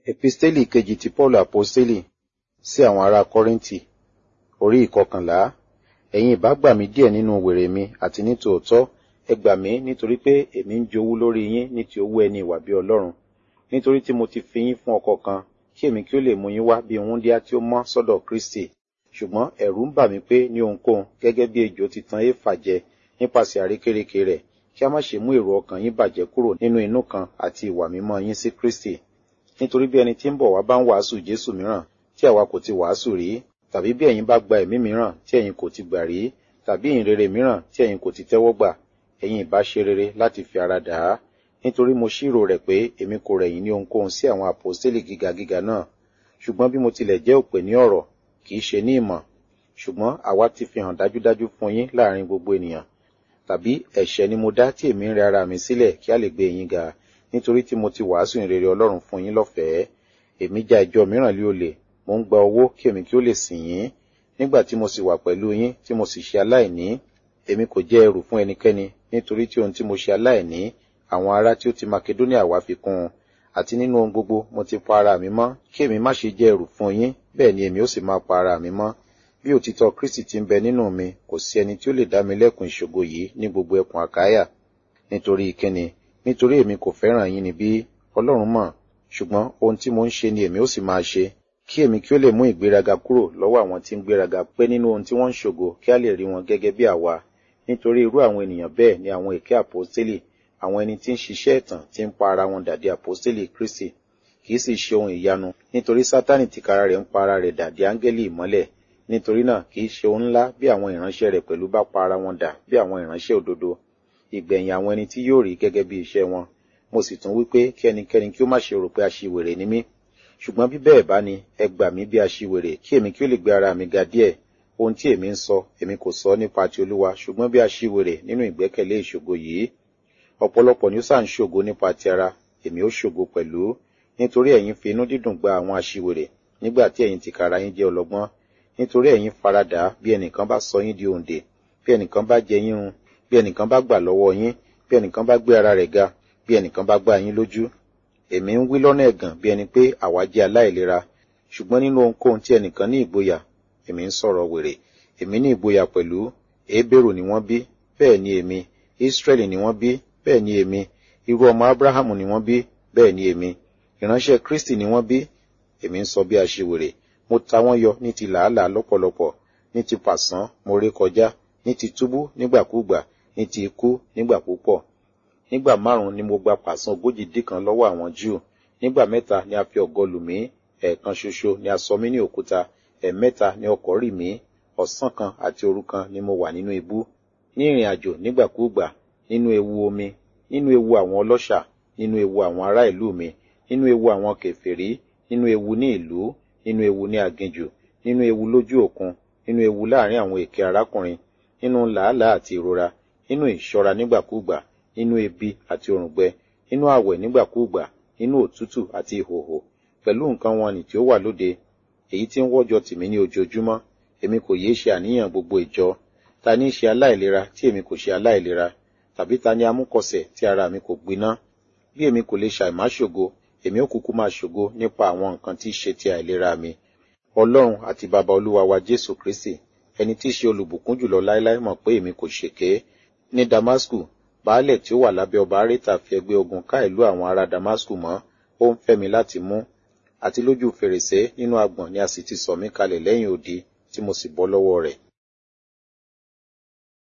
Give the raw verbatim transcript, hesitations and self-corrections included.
Episteli kejì ti Paulu Aposteli sí àwọn ará Kọ́ríńtì, orí ìkọkànlá. Ẹ̀yin ìbá gbà mí díẹ̀ nínú wèrè mi àti ní tòótọ́, ẹ gbà mí nítorí pé èmi ń jowú lórí yín ní ti owó ẹni ìwà bí Ọlọ́run. Nítorí tí mo ti fi yín fún ọkọ kan, kí èmi kí ó lè mú yín wá bí wúńdíá tí ó mọ́ sọ́dọ̀ Kristi. Ṣùgbọ́n ẹ̀rù ń bà mí pé ní ohunkóhun gẹ́gẹ́ bí ejò ti tan Éfà jẹ nípasẹ̀ àrékérekè rẹ̀, kí a má ṣe mú èrò ọkàn yín bàjẹ́ kúrò nínú inú kan àti ìwà mímọ́ yín sí Kristi. Nítorí bí ẹni tí ń bọ̀ wá bá ń wàásù Jésù mìíràn tí àwa kò ti wàásù rí, tàbí bí ẹ̀yin bá gba ẹ̀mí mìíràn tí ẹ̀yin kò ti gbà rí, tàbí ìhìnrere mìíràn tí ẹ̀yin kò ti tẹ́wọ́ gbà, ẹ̀yin ìbá ṣe rere láti fi ara dà á. Nítorí mo ṣírò rẹ̀ pé èmi kò rẹ̀yìn ní ohunkóhun sí àwọn àpọ́stélì gíga gíga náà. Ṣùgbọ́n bí mo tilẹ̀ jẹ́ òpè ní ọ̀rọ̀, kì í ṣe ní ìmọ̀. Ṣùgbọ́n àwa ti fi hàn dájúdájú fún yín láàrin gbogbo ènìyàn. Tàbí ẹ̀ṣẹ̀ ni mo dá tí èmi ń rẹ ara mi sílẹ̀ kí a lè gbé yín ga, nítorí tí mo ti wàásù ìrere Ọlọ́run fún yín lọ́fẹ̀ẹ́. Èmi já ìjọ mìíràn lé olè, mo ń gba owó kí èmi kí ó lè sìn yín. Nígbà tí mo sì wà pẹ̀lú yín tí mo sì ṣe aláìní, èmi kò jẹ́ ẹrù fún ẹnikẹ́ni, nítorí tí ohun tí mo ṣe aláìní, àwọn ará tí ó ti Makedonia wá fi kún un. Àti nínú ohun gbogbo mo ti pa ara mi mọ́, kí èmi má ṣe jẹ́ ẹrù fún yín, bẹ́ẹ̀ ni èmi ó sì máa pa ara mi mọ́. Bí òtítọ́ Kristi ti ń bẹ nínú mi, kò sí ẹni tí ó lè dá mi lẹ́kun ìṣògo yìí ní gbogbo ẹkùn Àkáyà. Nítorí ìkíni, nítorí èmi kò fẹ́ràn yín níbí, Ọlọ́run mọ̀, ṣùgbọ́n ohun tí mo ń ṣe ni èmi ó sì máa ṣe, kí èmi kí ó lè mú ìgbéraga kúrò lọ́wọ́ àwọn tí ń gbéraga pé nínú ohun tí wọ́n ń ṣògo kí a lè rí wọn gẹ́gẹ́ bí àwa. Nítorí irú àwọn ènìyàn bẹ́ẹ̀ ni àwọn èké àpọ́stélì, àwọn ẹni tí ń ṣiṣẹ́ ẹ̀tàn tí ń pa ara wọn dàdí àpọ́stélì Kristi. Kì í sì ṣe ohun ìyanu, nítorí Sátánì tìkára rẹ̀ ń pa ara rẹ̀ dàdí áńgẹ́lì ìmọ́lẹ̀. Nítorí náà kì í ṣe ohun ńlá bí àwọn ìránṣẹ́ rẹ̀ pẹ̀lú bá pa ara wọn dà bí àwọn ìránṣẹ́ òdodo. Ìgbẹ̀yìn àwọn ẹni tí yóò rí gẹ́gẹ́ bí iṣẹ́ wọn. Mo sì tún wí pé kí ẹnikẹ́ni kí ó má ṣe rò pé aṣiwèrè ni mí. Ṣùgbọ́n bí bẹ́ẹ̀ bá ni, ẹ gbà mí bí aṣiwèrè kí èmi kí ó lè gbé ara mi ga díẹ̀. Ohun tí èmi ń sọ, èmi kò sọ nípa ti Olúwa, ṣùgbọ́n bí aṣiwèrè nínú ìgbẹ́kẹ̀lé ìṣògo yìí. Ọ̀pọ̀lọpọ̀ ni ó sá ń ṣògo nípa ti ara, èmi ó ṣògo pẹ̀lú. Nítorí ẹ̀yin fi inú dídùn gba àwọn aṣiwèrè, nígbà tí ẹ̀yin tìkára yín jẹ́ ọlọ́gbọ́n. Nítorí ẹ̀yin faradà bí ẹnìkan bá sọ yín di òǹdè, bí ẹnìkan bá jẹ yín run, bí ẹnìkan bá gbà lọ́wọ́ yín, bí ẹnìkan bá gbé ara rẹ̀ ga, bí ẹnìkan bá gbá yín lójú. Èmi ń wí lọ́nà ẹ̀gàn bí ẹni pé àwa jẹ́ aláìlera, ṣùgbọ́n nínú ohunkóhun tí ẹnìkan ní ìgboyà, èmi ń sọ̀rọ̀ wèrè. Èmi ní ìgboyà pẹ̀lú. Hébérù ni wọ́n bí, bẹ́ẹ̀ ni èmi. Ísírẹ́lì ni wọ́n bí, bẹ́ẹ̀ ni èmi. Irú ọmọ Ábúráhámù ni wọ́n bí, bẹ́ẹ̀ ni èmi. Ìránṣẹ́ Kristi ni wọ́n bí, èmi ń sọ bí aṣiwèrè. Mo ta wọ́n yọ ní ti làálàá lọ́pọ̀lọpọ̀, ní ti pàṣán mo ré kọjá, ní ti túbú nígbàkúgbà, ní ti ikú nígbà púpọ̀. Nígbà márùn-ún ni mo gba pàṣán ogójì díkan lọ́wọ́ àwọn Júù. Nígbà mẹ́ta ni a fi ọ̀gọ lù mí, ẹ̀ẹ̀kan ṣoṣo ni a sọ mí ní òkúta, ẹ̀ẹ̀mẹ́ta ni ọkọ̀ rì mí, ọ̀sán kan àti òru kan ni mo wà nínú ibú. Ní ìrìn àjò nígbàkúgbà, nínú ewu omi, nínú ewu àwọn ọlọ́ṣà, nínú ewu àwọn ará ìlú mi, nínú ewu àwọn kèfèrí, nínú ewu ní ìlú, nínú ewu ní aginjù, nínú ewu lójú òkun, nínú ewu láàrin àwọn èké arákùnrin, nínú làálàá àti ìrora, nínú ìṣọ́ra nígbàkúgbà, nínú ebi àti òrùngbẹ, nínú àwẹ̀ nígbàkúgbà, nínú òtútù àti ìhòhò, pẹ̀lú nǹkan wọn nì tí ó wà lóde, èyí tí ń wọ́jọ tì mí ní ojoojúmọ́. Èmi kò yéé ṣe àníyàn gbogbo ìjọ. Ta ní ṣe aláìlera tí èmi kò ṣe aláìlera? Tàbí ta ni amúkọsẹ̀ tí ara mi kò gbiná? Bí èmi kò lè ṣàìmá ṣògo, èmi ó kúkú máa ṣògo nípa àwọn nǹkan tí í ṣe ti àìlera mi. Ọlọ́run àti Baba Olúwa wa Jésù Kristi, ẹni tí í ṣe olùbùkún jùlọ láéláé mọ̀ pé èmi kò ṣèké. Ní Damasku, baálẹ̀ tí ó wà lábẹ́ ọba Arétà fi ẹgbẹ́ ogun ká ìlú àwọn ará Damasku mọ́, ó ń fẹ́ mi láti mú. Àti lójú fèrèsé nínú agbọ̀n ni a sì ti sọ̀ mí kalẹ̀ lẹ́yìn odi, tí mo sì bọ́ lọ́wọ́ rẹ̀.